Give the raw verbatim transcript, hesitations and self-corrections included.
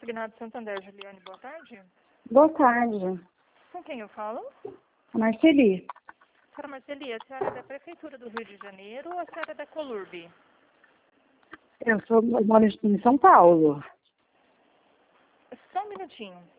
Consignado Santander, Juliane, boa tarde. Boa tarde. Com quem eu falo? Marceli. Senhora Marceli, a senhora é da Prefeitura do Rio de Janeiro ou a senhora é da Colurb? Eu, sou, eu moro em São Paulo. Só um minutinho.